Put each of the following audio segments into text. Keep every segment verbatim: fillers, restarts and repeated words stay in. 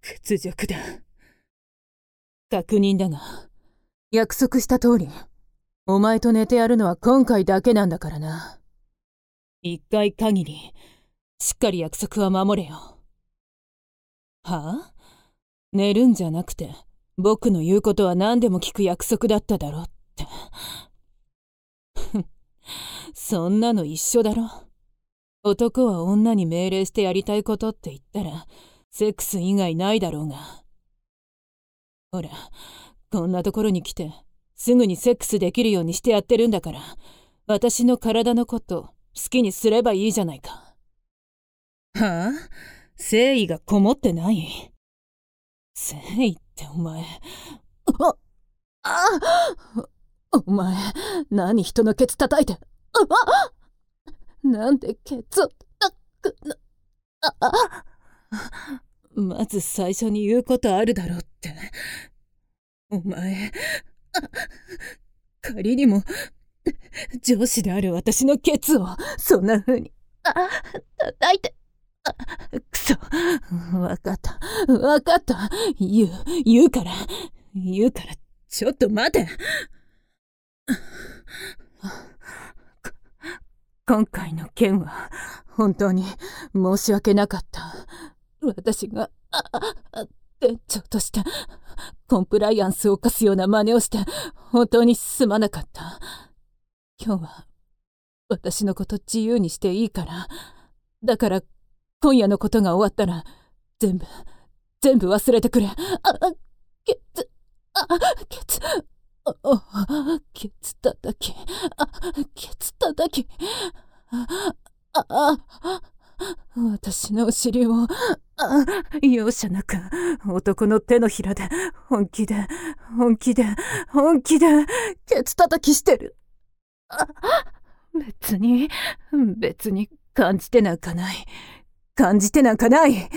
屈辱だ。確認だが、約束した通り、お前と寝てやるのは今回だけなんだからな。一回限り、しっかり約束は守れよ。はあ？寝るんじゃなくて、僕の言うことは何でも聞く約束だっただろって。そんなの一緒だろ。男は女に命令してやりたいことって言ったら、セックス以外ないだろうが。ほら、こんなところに来て、すぐにセックスできるようにしてやってるんだから、私の体のこと好きにすればいいじゃないか。はあ？誠意がこもってない。誠意ってお前。ああお前、何人のケツ叩いて。あなんでケツを叩くの。ああまず最初に言うことあるだろうって。お前、仮にも上司である私のケツをそんな風にあ叩いて。あくそ、わかったわかった。言う言うから言うからちょっと待て。今回の件は本当に申し訳なかった。私がああ店長としてコンプライアンスを犯すような真似をして本当にすまなかった。今日は私のこと自由にしていいから。だから今夜のことが終わったら全部全部忘れてくれ。あケツあケツああケツ叩きあケツ叩きあああ私のお尻をあ容赦なく男の手のひらで本気で本気で本気でケツ叩きしてる。あ別に別に感じてなんかない感じてなんかない。あ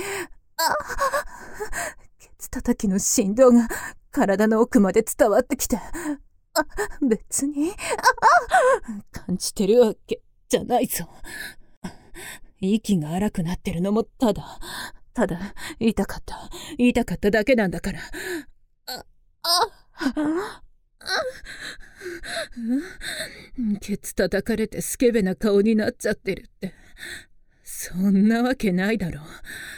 ケツ叩きの振動が体の奥まで伝わってきて、あ別にあ感じてるわけじゃないぞ。息が荒くなってるのもただただ言いたかった言いたかっただけなんだから。ああケツ叩かれてスケベな顔になっちゃってるって、そんなわけないだろう。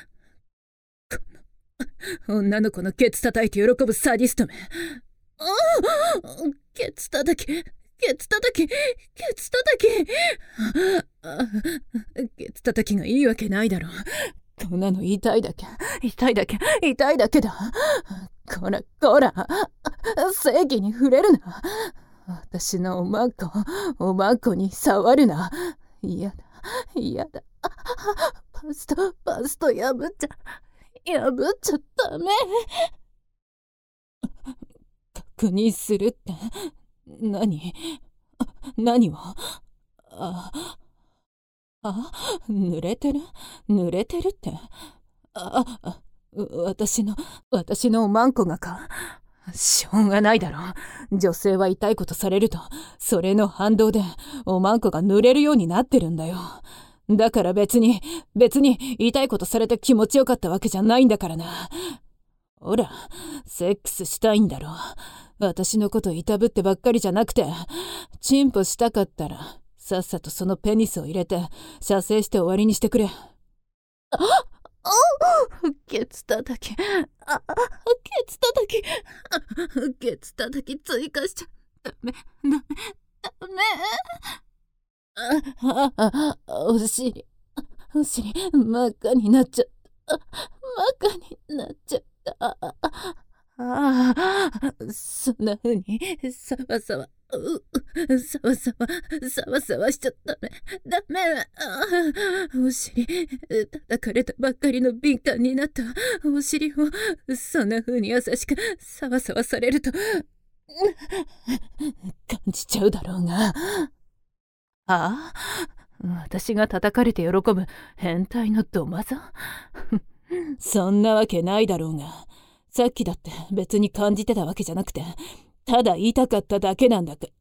この女の子のケツ叩いて喜ぶサディストめ。あケツ叩きケツ叩きケツ叩きあケツ叩きがいいわけないだろう。こんなの痛いだけ痛いだけ痛いだけだ。こらこら正義に触れるな。私のおまんこおまんこに触るな。嫌だ嫌だ。パストパスト破っちゃ破っちゃダメ。確認するって何何を。ああ濡れてる濡れてるってああ私の私のおまんこがか。しょうがないだろ。女性は痛いことされるとそれの反動でおまんこが濡れるようになってるんだよ。だから別に別に痛いことされて気持ちよかったわけじゃないんだからな。ほらセックスしたいんだろ。私のこといたぶってばっかりじゃなくて、チンポしたかったらさっさとそのペニスを入れて射精して終わりにしてくれ。ああケツ叩きあケツ叩きケツ叩き追加しちゃダメダメダメ。ああお尻お尻真っ赤になっちゃった真っ赤になっちゃった。ああそんな風にサワサワうサワサワサワサワしちゃダメダメ。あお尻叩かれたばっかりの敏感になったお尻をそんな風に優しくサワサワされると感じちゃうだろうが。ああ私が叩かれて喜ぶ変態のドマザ。そんなわけないだろうが。さっきだって別に感じてたわけじゃなくてただ言いたかっただけなんだか。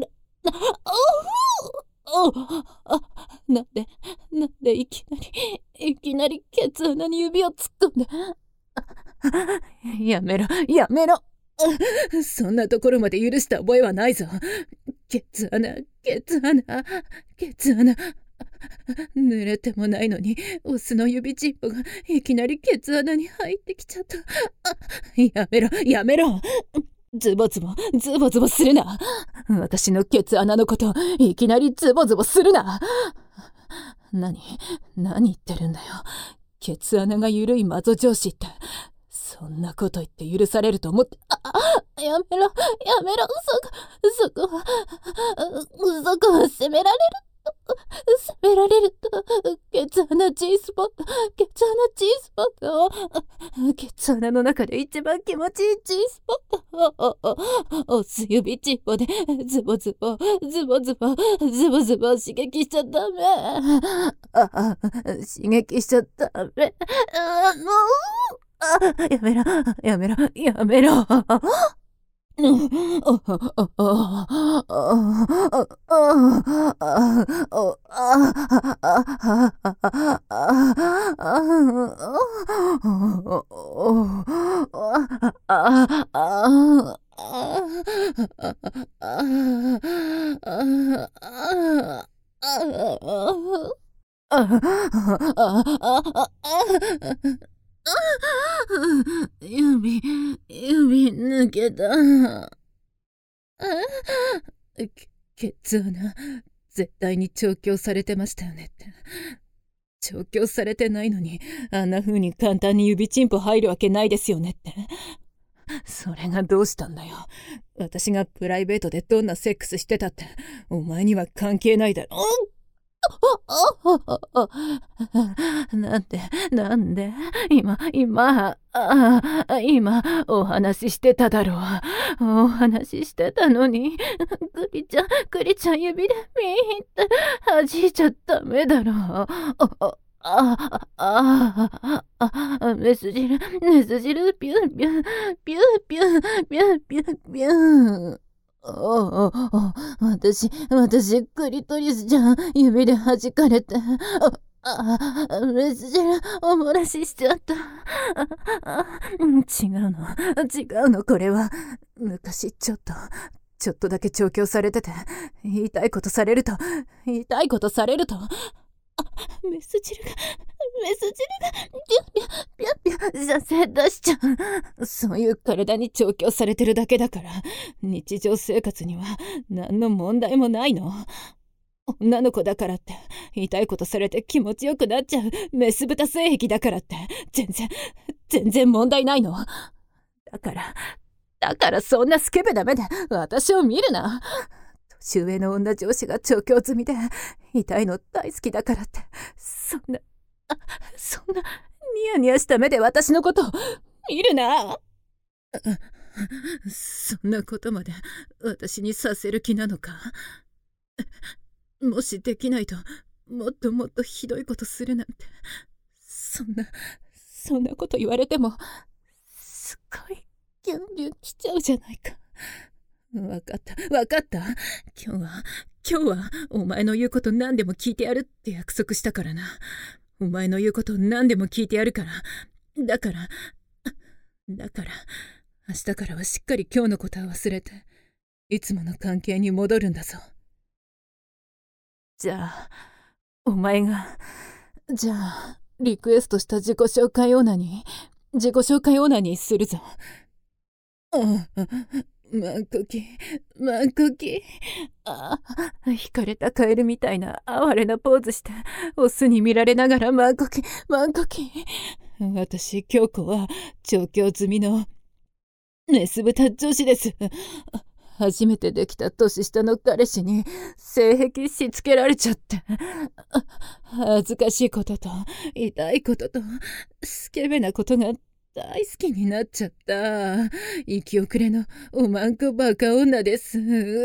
あなんでなんでいきなりいきなりケツ穴に指を突っ込んで。 やめろ、やめろ。そんなところまで許した覚えはないぞ。ケツ穴、ケツ穴、ケツ穴。濡れてもないのに、オスの指チンポがいきなりケツ穴に入ってきちゃった。やめろ、やめろ。ズボズボ、ズボズボするな。私のケツ穴のこと、いきなりズボズボするな。何、何言ってるんだよ。ケツ穴が緩い魔女上司って。そんなこと言って許されると思って、あ、あ、やめろ、やめろ、そ、そこは、そこは責められると、責められると、ケツ穴 G スポット、ケツ穴 G スポット、ケツ穴の中で一番気持ちいい G スポット、押す指チンポで、ズボズボ、ズボズボ、ズボズボ刺激しちゃダメ。あ、刺激しちゃダメ。あ、もう、あ、やめろ、やめろ、やめろ。指、指抜けた。け、ケツ穴、絶対に調教されてましたよねって。調教されてないのに、あんな風に簡単に指チンポ入るわけないですよねって。それがどうしたんだよ。私がプライベートでどんなセックスしてたって、お前には関係ないだろ。なんで、なんで、今、今、あ今、お話ししてただろう。お話ししてたのに、クリちゃん、クリちゃん指でピーって弾いちゃダメだろう。あ、あ、あ、あ、あ、メス汁、メス汁、ピューピュー、ピューピュー、ピューピュー、ピュー。ああ、私、私、クリトリスじゃん。指で弾かれて。あ、あ、メス汁、お漏らししちゃった。あ、あ、違うの、違うの、これは。昔、ちょっと、ちょっとだけ調教されてて、言いたいことされると、言いたいことされると、あ、メス汁が、メス汁が、ピュッピュッピュッピュッ、射精出しちゃう。そういう体に調教されてるだけだから、日常生活には何の問題もないの。女の子だからって、言いたいことされて気持ちよくなっちゃうメス豚性癖だからって、全然、全然問題ないの。だから、だからそんなスケベダメで私を見るな。年上の女上司が調教済みで、痛いの大好きだからって、そんな、あ、そんな、ニヤニヤした目で私のことを見るな。そんなことまで私にさせる気なのか。もしできないと、もっともっとひどいことするなんて。そんな、そんなこと言われても、すっごいギュンギュンきちゃうじゃないか。わかった、わかった。今日は、今日は、お前の言うこと何でも聞いてやるって約束したからな。お前の言うこと何でも聞いてやるから。だから、だから、明日からはしっかり今日のことは忘れて、いつもの関係に戻るんだぞ。じゃあ、お前が、じゃあ、リクエストした自己紹介オーナーに、自己紹介オーナーにするぞ。ああ、マンコキ、マンコキ。ああ、惹かれたカエルみたいな哀れなポーズして、オスに見られながらマンコキ、マンコキ。私、京子は、調教済みの、メス豚女子です。初めてできた年下の彼氏に性癖しつけられちゃって、恥ずかしいことと痛いこととスケベなことが大好きになっちゃった。生き遅れのおまんこバカ女です。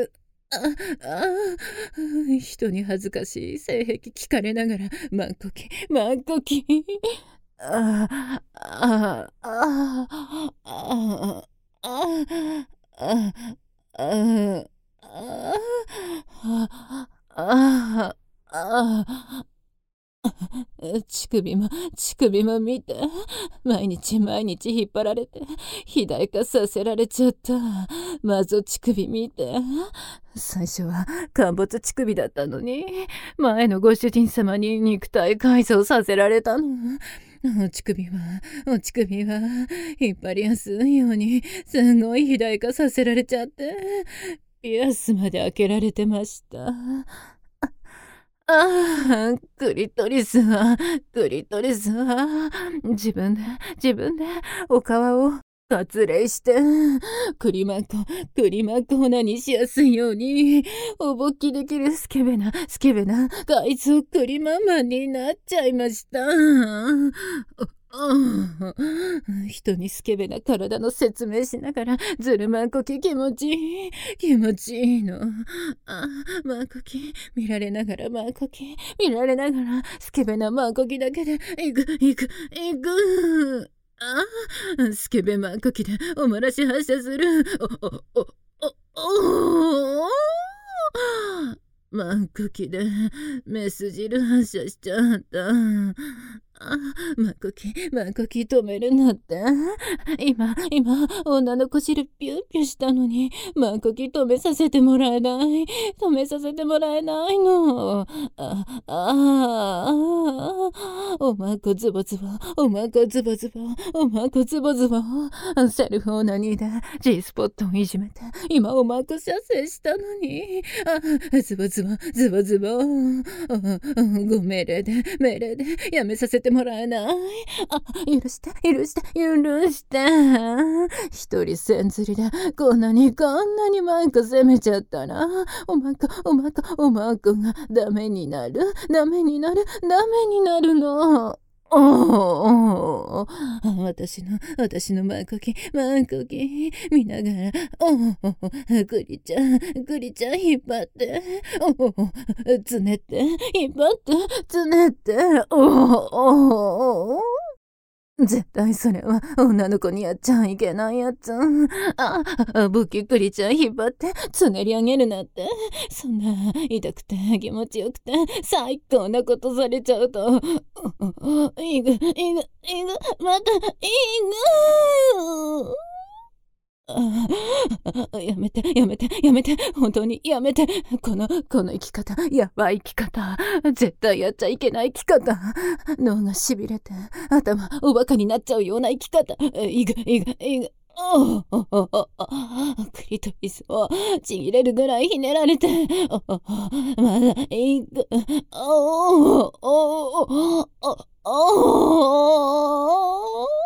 ああ、人に恥ずかしい性癖聞かれながらマンコキマンコキ。あああああああああああ、ああ、ああ、ああ、 乳首も乳首も見て、毎日毎日引っ張られて肥大化させられちゃった。まず乳首見て。最初は陥没乳首だったのに、前のご主人様に肉体改造させられたの。お乳首はお乳首は引っ張りやすいようにすごい肥大化させられちゃって、ピアスまで開けられてました。ああ、クリトリスは、クリトリスは、自分で、自分で、お皮を割礼して、クリマコ、クリマコーナにしやすいように、おぼっきできるスケベな、スケベな、改造クリママになっちゃいました。人にスケベな体の説明しながらずるまんこき気持ちいい気持ちいいの。あ、まんこき見られながらまんこき見られながらスケベなまんこきだけでいくいくいく。あ、スケベまんこきでおもらし発射する。おおおおおまんこきでメス汁発射しちゃった。あ、まんこき、まんこき止めるなって。今、今、女の子汁ピューピューしたのに、まんこき止めさせてもらえない。止めさせてもらえないの。あ、ああ、おまんこズボズボ、おまんこズボズボ、おまんこズボズボ。セルフオナニーで G スポットをいじめて、今おまんこ射精したのに。あ、ズボズボ、ズボズボ。ご命令で、命令で、やめさせてもらえない。あ、許して、許して、許して。一人せん釣りで、こんなにこんなにマンコ攻めちゃったら、おまんこ、おまんこ、おまんこがダメになる、ダメになる、ダメになるの。おお、私の、私のマンコキ、マンコキ、見ながら、おお、クリちゃん、クリちゃん引っ張って、おお、つねって、引っ張って、つねって、おお、絶対それは女の子にやっちゃいけないやつ。あ、ブキクリちゃん引っ張ってつねり上げるなんて。そんな痛くて気持ちよくて最高なことされちゃうと、いぐいぐいぐまたいぐ。あ、やめてやめてやめて、本当にやめて。このこの生き方、やばい生き方、絶対やっちゃいけない生き方。脳がしびれて頭おバカになっちゃうような生き方。いぐいぐいぐ。おおおおクリトリスをちぎれるぐらいひねられて、おおまだいく。おおおおおお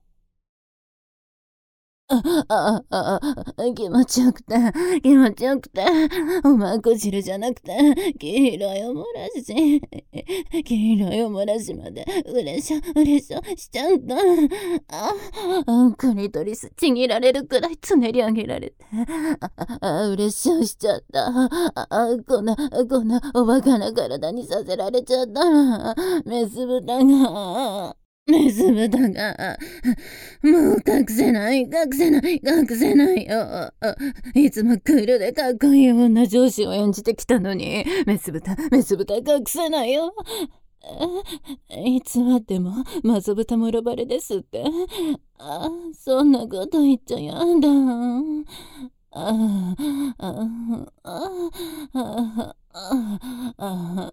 ああああ、気持ちよくて気持ちよくて、おまんこ汁じゃなくて黄色いおもらし、黄色いおもらしまでうれしょうれしょしちゃった。ああ、クリトリスちぎられるくらいつねり上げられて、ああ、うれしょしちゃった。ああ、こんなこんなおバカな体にさせられちゃったら、メス豚がメス豚が、もう隠せない、隠せない、隠せないよ。いつもクールでかっこいい女上司を演じてきたのに、メス豚、メス豚隠せないよ。いつまでもマゾ豚もろバレですって。あ、そんなこと言っちゃやだ。ああ、ああ、ああ、あ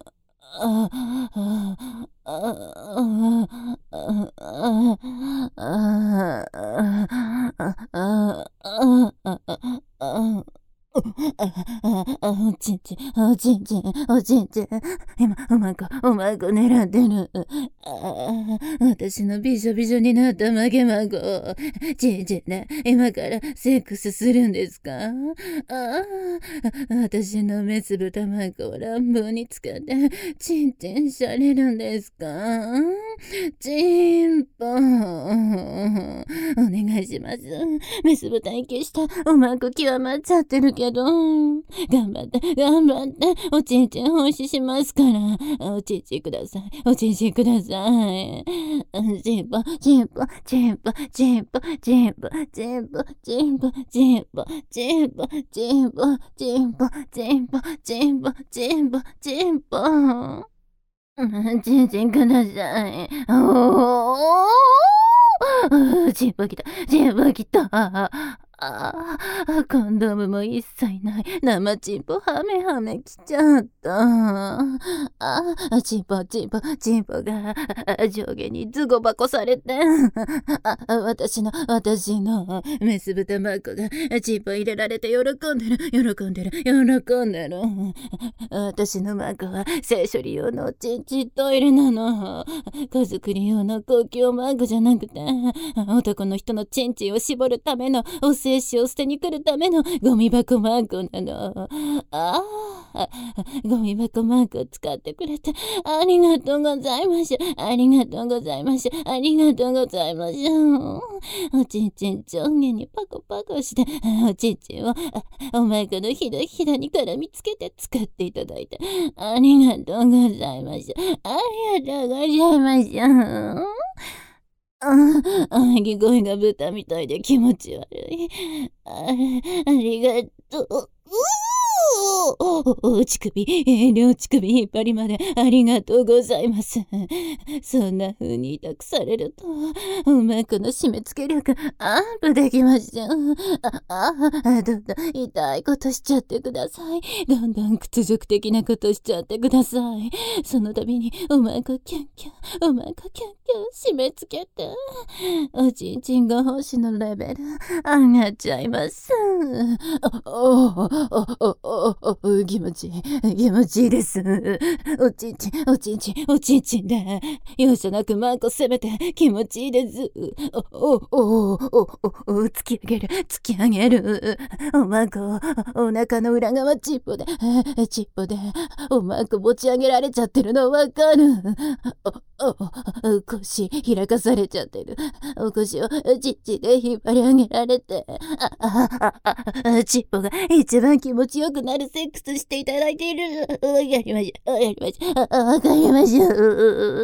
おちんちん、おちんちん、おちんちん。今、おまんこ、おまんこ狙ってる。私のびしょびしょになった負けまんこを、ちんちんで今からセックスするんですか？ああ、私のメス豚まんこを乱暴に使って、ちんちんされるんですか？ちんぽん。お願いします。メス豚息したおまんこ極まっちゃってるけど、頑張って、頑張って、おちんちん奉仕しますから、おちんちんください、おちんちんください。ちんぽ、ちんぽ、ちんぽ、ちんぽ、ちんぽ、ちんぽ、ちんぽ、ちんぽ、ちんぽ、ちんぽ、ちんぽ、ちんぽ、ちんぽ、ちんぽ、ちんぽ。 うん、ちんちんください。おお、チンポきた、チンポきた。ああ、コンドームも一切ない。生チンポはめはめきちゃった。あ、チンポチンポチンポが上下にズゴバコされて。あ、私の私のメス豚マーコがチンポ入れられて喜んでる喜んでる喜んでる。私のマーコは性処理用のチンチントイレなの。子作り用の公共マークじゃなくて、男の人のチンチンを絞るためのお精子を捨てに来るためのゴミ箱マークなの。ああ、ゴミ箱マークを使ってくれてありがとうございましゅ。ありがとうございましゅ。ありがとうございましゅ。おちんちん上下にパコパコして、おちんちんをお前このひだひだに絡みつけて使っていただいてありがとうございましゅ。ありがとうございましゅ。あ、喘ぎ声が豚みたいで気持ち悪い。あ、ありがとう。お乳首、両乳首引っ張りまでありがとうございます。そんな風に委託されると、うまくの締め付け力アップできました。あ、あ、どんどん痛いことしちゃってください。どんどん屈辱的なことしちゃってください。その度にうまくキュンキュン、うまくキュンキュン締め付けて、おちんちんが星のレベル上がっちゃいます。お、お、お、お、お、お、気持ちいい、気持ちいいです。おちんちん、おちんちん、おちんちんで、容赦なくマーコ攻めて気持ちいいです。お、お、お、お、お、お、突き上げる、突き上げる。おマーコ、お腹の裏側チッポで、チッポで、おマーコ持ち上げられちゃってるのわかる。お、お、腰開かされちゃってる。お腰をちっちで引っ張り上げられて、あ、あ、あ、あ、チッポが一番気持ちよくなるセックスしていただいている。わかりました。わかりました。わかりました。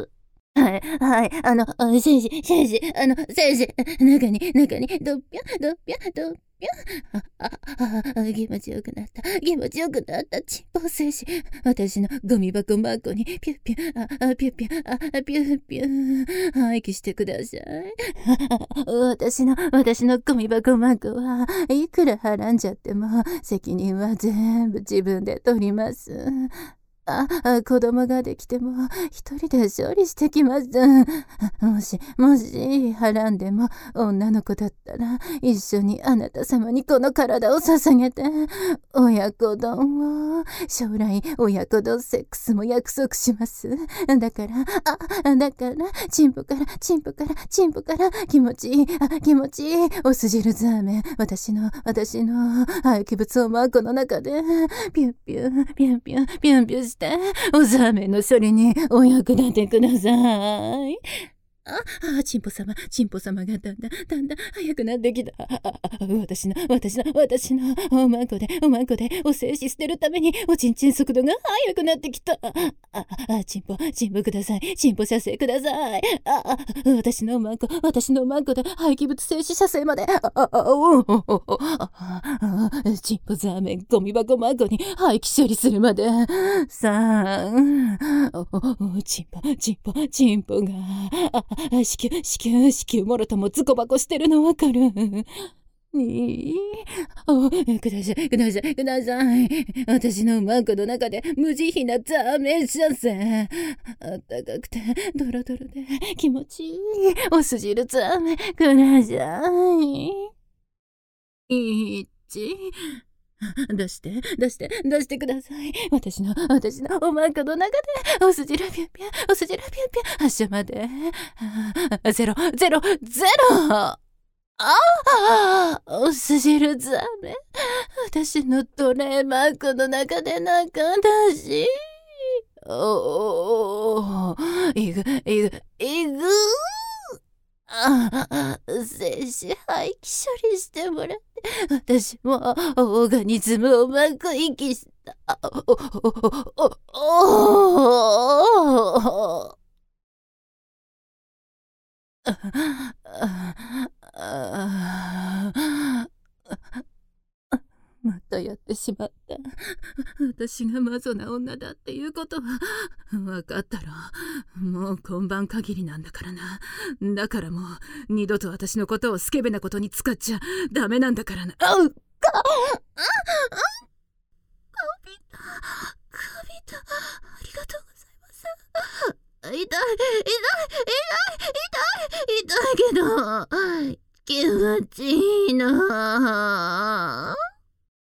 はい、はい、あの、先生、先生、あの、先生、中に、中に、どっぴゃ、どっぴゃ、どっぴゃ。あ、あ、あ、気持ちよくなった。気持ちよくなった。ちっぽ精子。私のゴミ箱マーコに、ピュッピュ、あ、あ、ピュッピュ、あ、ピュッピュ。廃棄してください。私の、私のゴミ箱マーコはいくらはらんじゃっても、責任は全部自分で取ります。あ、あ、子供ができても一人で勝利してきます。もし、もし、はらんでも女の子だったら一緒にあなた様にこの体を捧げて親子丼を、将来親子丼セックスも約束します。だから、あ、だから、チンポから、チンポから、チンポから気持ちいい、あ、気持ちいい、おす汁ザーメン、私の、私の廃棄物をマーコの中で、ピュンピュン、ピュンピュン、ピュンピュンして、おザーメンの処理にお役立てください。あ、あ、チンポ様、チンポ様がだんだん、だんだん早くなってきた。あ、あ、あ、私の、私の、私の、おまんこで、おまんこで、お精子捨てるために、おちんちん速度が速くなってきた。あ、あ、あ、チンポ、チンポください。チンポ射精ください。あ、あ、私のおまんこ、私のおまんこで、廃棄物静止射精まで。あ、あ、あ、お、お、お、お、あ、あ、チンポザーメン、ゴミ箱マンコに廃棄処理するまで。さん、お、お、チンポ、チンポ、チンポが、あ、子宮、子宮、子宮もろともズコバコしてるのわかる。にお、ください、ください、ください。私のマンコの中で無慈悲なザーメン射精。あったかくて、ドロドロで気持ちいい。おす汁ザーメン、ください。いち。出して、出して、出してください。私の、私のおまんこの中で、おすじらぴゅんぴゅん、おすじらぴゅんぴゅん、発射まで。ゼロ、ゼロ、ゼロ。ああ、おすじるザメ。私のトレーマークの中で中だし。おお、いぐ、いぐ、いぐ。ああ、精子廃棄処理してもらって、私もオーガニズムをうまく息した。お、お、お、お、お、またやってしまった。 私が魔女な女だっていうことは分かったろ。もう今晩限りなんだからな。だからもう二度と私のことをスケベなことに使っちゃダメなんだからな。あうっありがとうございます。痛い、痛い、痛い、痛い、痛いけど、気持ちいいな。